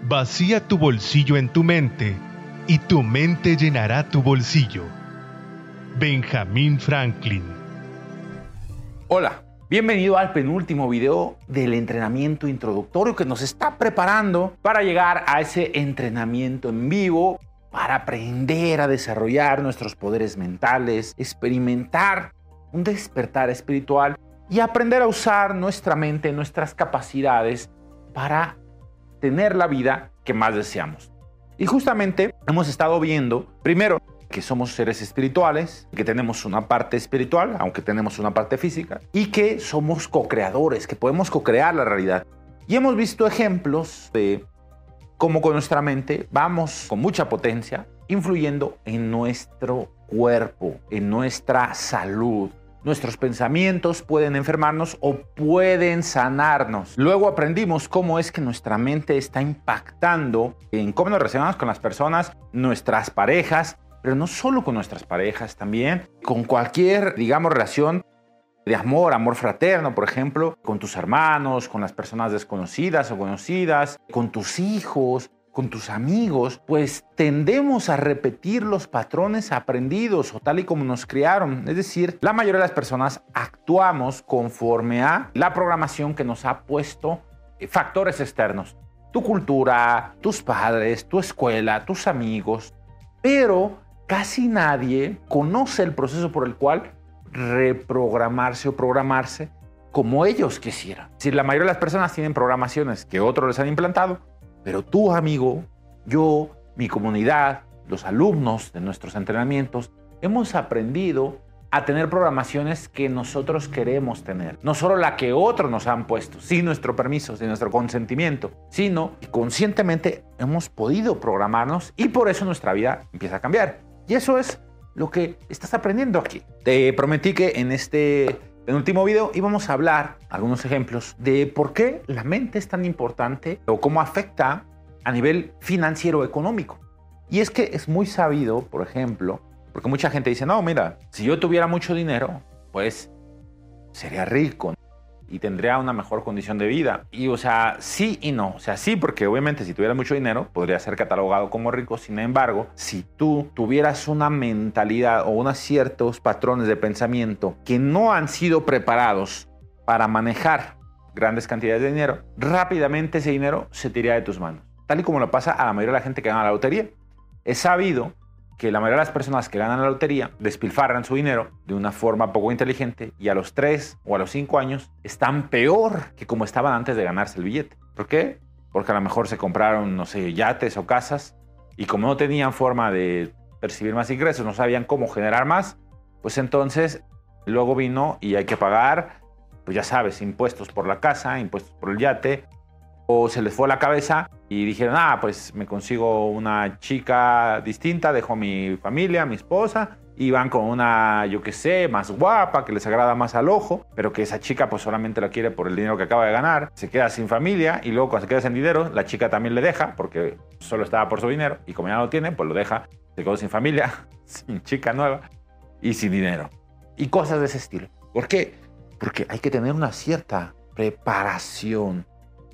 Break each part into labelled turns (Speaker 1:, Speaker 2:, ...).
Speaker 1: Vacía tu bolsillo en tu mente y tu mente llenará tu bolsillo. Benjamin Franklin.
Speaker 2: Hola, bienvenido al penúltimo video del entrenamiento introductorio que nos está preparando para llegar a ese entrenamiento en vivo, para aprender a desarrollar nuestros poderes mentales, experimentar un despertar espiritual y aprender a usar nuestra mente, nuestras capacidades para tener la vida que más deseamos. Y justamente hemos estado viendo, primero, que somos seres espirituales, que tenemos una parte espiritual, aunque tenemos una parte física, y que somos co-creadores, que podemos co-crear la realidad. Y hemos visto ejemplos de cómo con nuestra mente vamos con mucha potencia, influyendo en nuestro cuerpo, en nuestra salud. Nuestros pensamientos pueden enfermarnos o pueden sanarnos. Luego aprendimos cómo es que nuestra mente está impactando en cómo nos relacionamos con las personas, nuestras parejas, pero no solo con nuestras parejas, también con cualquier, relación de amor fraterno, por ejemplo, con tus hermanos, con las personas desconocidas o conocidas, con tus hijos, con tus amigos, pues tendemos a repetir los patrones aprendidos o tal y como nos criaron. Es decir, la mayoría de las personas actuamos conforme a la programación que nos ha puesto factores externos. Tu cultura, tus padres, tu escuela, tus amigos. Pero casi nadie conoce el proceso por el cual reprogramarse o programarse como ellos quisieran. Es decir, la mayoría de las personas tienen programaciones que otros les han implantado, pero tú, amigo, yo, mi comunidad, los alumnos de nuestros entrenamientos, hemos aprendido a tener programaciones que nosotros queremos tener. No solo la que otros nos han puesto, sin nuestro permiso, sin nuestro consentimiento, sino que conscientemente hemos podido programarnos y por eso nuestra vida empieza a cambiar. Y eso es lo que estás aprendiendo aquí. Te prometí que en este penúltimo video íbamos a hablar algunos ejemplos de por qué la mente es tan importante o cómo afecta a nivel financiero económico. Y es que es muy sabido, por ejemplo, porque mucha gente dice, no, mira, si yo tuviera mucho dinero, pues sería rico y tendría una mejor condición de vida. Y sí y no. Sí, porque obviamente si tuviera mucho dinero, podría ser catalogado como rico. Sin embargo, si tú tuvieras una mentalidad o unos ciertos patrones de pensamiento que no han sido preparados para manejar grandes cantidades de dinero, rápidamente ese dinero se te iría de tus manos. Tal y como lo pasa a la mayoría de la gente que gana la lotería. Es sabido que la mayoría de las personas que ganan la lotería despilfarran su dinero de una forma poco inteligente y a los 3 o a los 5 años están peor que como estaban antes de ganarse el billete. ¿Por qué? Porque a lo mejor se compraron, yates o casas y como no tenían forma de percibir más ingresos, no sabían cómo generar más, pues entonces luego vino y hay que pagar, pues ya sabes, impuestos por la casa, impuestos por el yate, o se les fue la cabeza y dijeron, pues me consigo una chica distinta, dejo mi familia, mi esposa, y van con una, más guapa, que les agrada más al ojo, pero que esa chica pues solamente la quiere por el dinero que acaba de ganar, se queda sin familia y luego cuando se queda sin dinero, la chica también le deja porque solo estaba por su dinero y como ya no lo tiene, pues lo deja, se quedó sin familia, sin chica nueva y sin dinero. Y cosas de ese estilo. ¿Por qué? Porque hay que tener una cierta preparación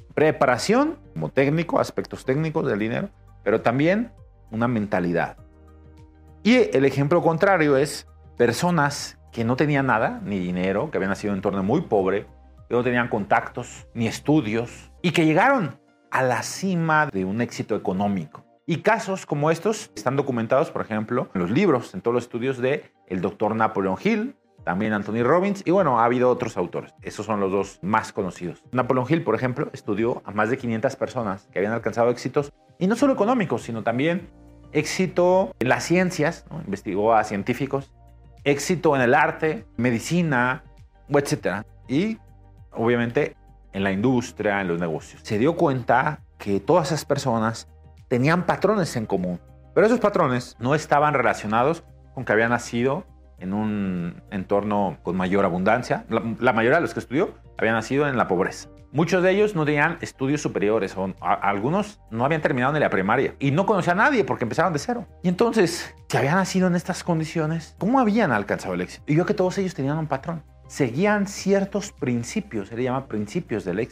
Speaker 2: como técnico, aspectos técnicos del dinero, pero también una mentalidad. Y el ejemplo contrario es personas que no tenían nada, ni dinero, que habían nacido en un entorno muy pobre, que no tenían contactos, ni estudios, y que llegaron a la cima de un éxito económico. Y casos como estos están documentados, por ejemplo, en los libros, en todos los estudios de el doctor Napoleon Hill, también Anthony Robbins, y ha habido otros autores. Esos son los dos más conocidos. Napoleon Hill, por ejemplo, estudió a más de 500 personas que habían alcanzado éxitos, y no solo económicos, sino también éxito en las ciencias, ¿no? Investigó a científicos, éxito en el arte, medicina, etc. Y, obviamente, en la industria, en los negocios. Se dio cuenta que todas esas personas tenían patrones en común, pero esos patrones no estaban relacionados con que habían nacido en un entorno con mayor abundancia. La mayoría de los que estudió habían nacido en la pobreza. Muchos de ellos no tenían estudios superiores o algunos no habían terminado ni la primaria y no conocían a nadie porque empezaron de cero. Y entonces, si habían nacido en estas condiciones, ¿cómo habían alcanzado el éxito? Y yo que todos ellos tenían un patrón. Seguían ciertos principios, se le llama principios del éxito.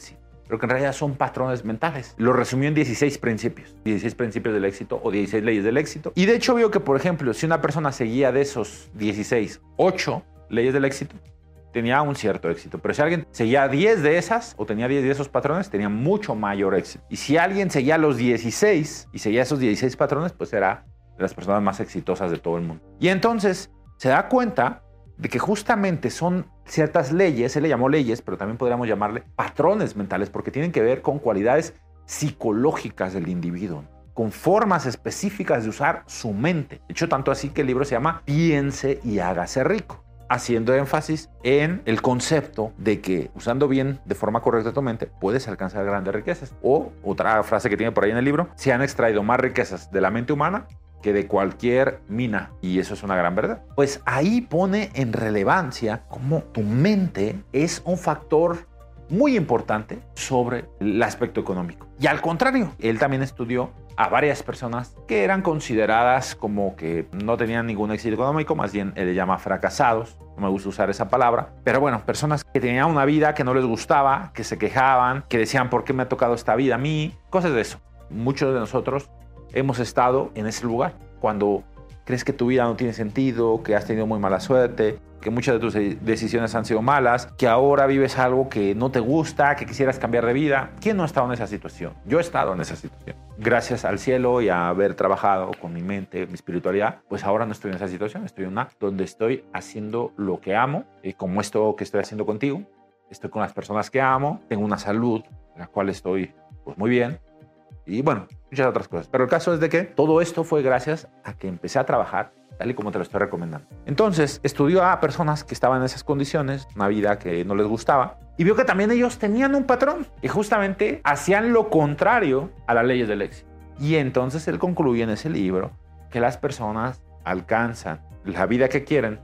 Speaker 2: pero que en realidad son patrones mentales. Lo resumió en 16 principios del éxito o 16 leyes del éxito. Y de hecho veo que, por ejemplo, si una persona seguía de esos 16, 8 leyes del éxito, tenía un cierto éxito. Pero si alguien seguía 10 de esas o tenía 10 de esos patrones, tenía mucho mayor éxito. Y si alguien seguía los 16 y seguía esos 16 patrones, pues era de las personas más exitosas de todo el mundo. Y entonces se da cuenta de que justamente son ciertas leyes, se le llamó leyes, pero también podríamos llamarle patrones mentales, porque tienen que ver con cualidades psicológicas del individuo, con formas específicas de usar su mente. De hecho, tanto así que el libro se llama Piense y hágase rico, haciendo énfasis en el concepto de que usando bien de forma correcta tu mente puedes alcanzar grandes riquezas. O otra frase que tiene por ahí en el libro: se han extraído más riquezas de la mente humana que de cualquier mina. Y eso es una gran verdad. Pues ahí pone en relevancia cómo tu mente es un factor muy importante sobre el aspecto económico. Y al contrario, él también estudió a varias personas que eran consideradas como que no tenían ningún éxito económico, más bien él le llama fracasados, no me gusta usar esa palabra, pero bueno, personas que tenían una vida que no les gustaba, que se quejaban, que decían ¿por qué me ha tocado esta vida a mí? Cosas de eso. Muchos de nosotros hemos estado en ese lugar cuando crees que tu vida no tiene sentido, que has tenido muy mala suerte, que muchas de tus decisiones han sido malas, que ahora vives algo que no te gusta, que quisieras cambiar de vida. ¿Quién no ha estado en esa situación? Yo he estado en esa situación. Gracias al cielo y a haber trabajado con mi mente, mi espiritualidad, pues ahora no estoy en esa situación. Estoy en una donde estoy haciendo lo que amo, como esto que estoy haciendo contigo. Estoy con las personas que amo, tengo una salud, en la cual estoy pues, muy bien. Y bueno, muchas otras cosas. Pero el caso es de que todo esto fue gracias a que empecé a trabajar tal y como te lo estoy recomendando. Entonces, estudió a personas que estaban en esas condiciones, una vida que no les gustaba, y vio que también ellos tenían un patrón y justamente hacían lo contrario a las leyes del éxito. Y entonces él concluye en ese libro que las personas alcanzan la vida que quieren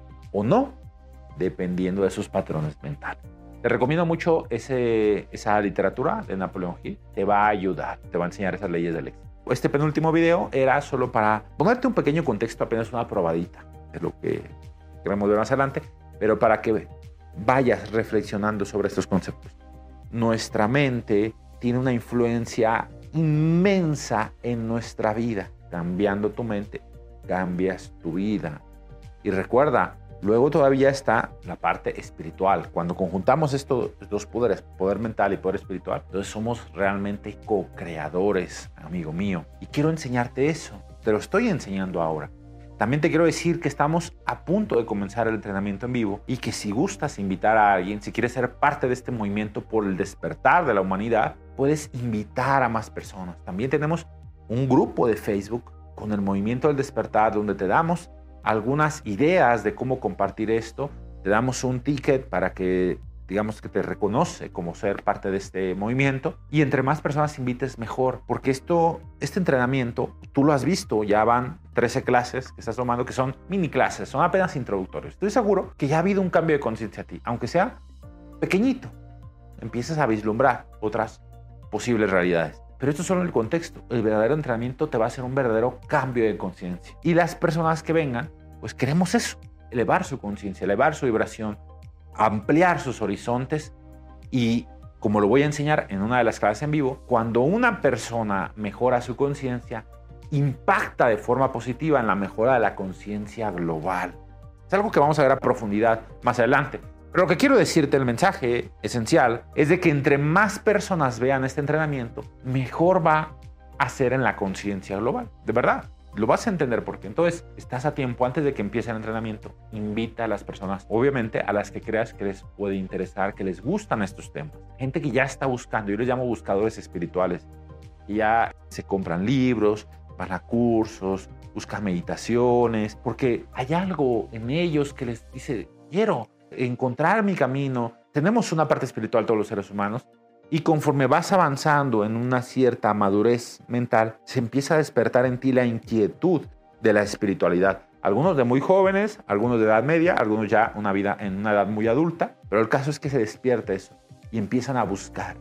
Speaker 2: o no, dependiendo de sus patrones mentales. Te recomiendo mucho esa literatura de Napoleón Hill. Te va a ayudar, te va a enseñar esas leyes del éxito. Este penúltimo video era solo para ponerte un pequeño contexto, apenas una probadita de lo que queremos ver más adelante, pero para que vayas reflexionando sobre estos conceptos. Nuestra mente tiene una influencia inmensa en nuestra vida. Cambiando tu mente, cambias tu vida. Y recuerda, luego todavía está la parte espiritual. Cuando conjuntamos estos dos poderes, poder mental y poder espiritual, entonces somos realmente co-creadores, amigo mío. Y quiero enseñarte eso. Te lo estoy enseñando ahora. También te quiero decir que estamos a punto de comenzar el entrenamiento en vivo y que si gustas invitar a alguien, si quieres ser parte de este movimiento por el despertar de la humanidad, puedes invitar a más personas. También tenemos un grupo de Facebook con el movimiento del despertar donde te damos algunas ideas de cómo compartir esto. Te damos un ticket para que, digamos, que te reconoce como ser parte de este movimiento, y entre más personas invites mejor, porque este entrenamiento, tú lo has visto, ya van 13 clases que estás tomando, que son mini clases, son apenas introductorios. Estoy seguro que ya ha habido un cambio de conciencia a ti, aunque sea pequeñito. Empiezas a vislumbrar otras posibles realidades. Pero esto es solo el contexto. El verdadero entrenamiento te va a hacer un verdadero cambio de conciencia. Y las personas que vengan, pues queremos eso, elevar su conciencia, elevar su vibración, ampliar sus horizontes. Y como lo voy a enseñar en una de las clases en vivo, cuando una persona mejora su conciencia, impacta de forma positiva en la mejora de la conciencia global. Es algo que vamos a ver a profundidad más adelante. Pero lo que quiero decirte, el mensaje esencial, es de que entre más personas vean este entrenamiento, mejor va a ser en la conciencia global. De verdad, lo vas a entender por qué. Entonces, estás a tiempo antes de que empiece el entrenamiento. Invita a las personas, obviamente, a las que creas que les puede interesar, que les gustan estos temas. Gente que ya está buscando, yo les llamo buscadores espirituales, que ya se compran libros, van a cursos, buscan meditaciones, porque hay algo en ellos que les dice, quiero encontrar mi camino. Tenemos una parte espiritual todos los seres humanos, y conforme vas avanzando en una cierta madurez mental, se empieza a despertar en ti la inquietud de la espiritualidad. Algunos de muy jóvenes, algunos de edad media, algunos ya una vida en una edad muy adulta, pero el caso es que se despierta eso y empiezan a buscar.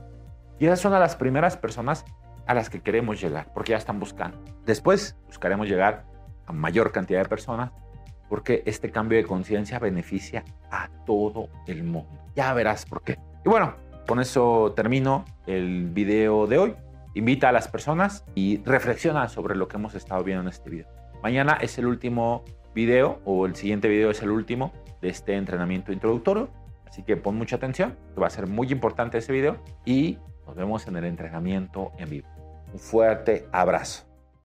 Speaker 2: Y esas son las primeras personas a las que queremos llegar, porque ya están buscando. Después buscaremos llegar a mayor cantidad de personas, porque este cambio de conciencia beneficia a todo el mundo. Ya verás por qué. Y bueno, Con eso termino el video de hoy. Invita a las personas y reflexiona sobre lo que hemos estado viendo en este video. Mañana es el último video, o el siguiente video es el último de este entrenamiento introductorio. Así que pon mucha atención, que va a ser muy importante ese video. Y nos vemos en el entrenamiento en vivo. Un fuerte abrazo.